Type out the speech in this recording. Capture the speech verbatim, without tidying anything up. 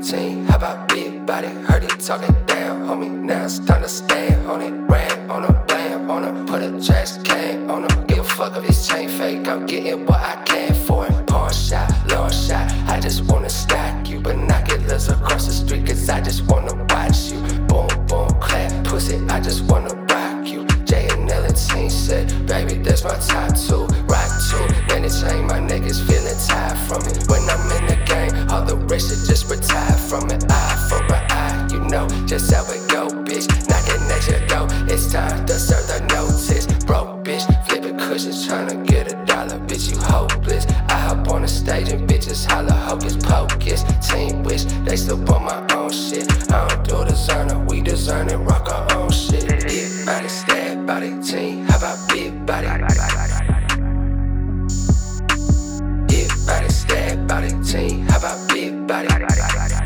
team. How about big body? Heard it talking down, homie. Now it's time to stand on it. Ran on him, blam on him, put a trash can on him. Give a fuck if his chain fake. I'm getting what I can for it. Pawn shot, long shot. I just wanna stack you, binoculars across the street, cause I just wanna watch you. Boom, boom, clap, pussy. I just wanna rock you. J and L and team said, baby, that's my top two. Rock two, man, it changed. My niggas feeling tired from it. When I'm in the game, all the rest should just retire from it. Eye for an eye, you know just how it go, bitch. Knocking at your door, it's time to serve the notice. Broke bitch, flipping cushions, tryna get a dollar, bitch, you hopeless. I hop on the stage and bitches holler hocus pocus. Team wish they still on my own shit. I don't do designer, we design and rock our own shit. Big body, stab body, team. How about big body? Big body, stab body, team. How about big body?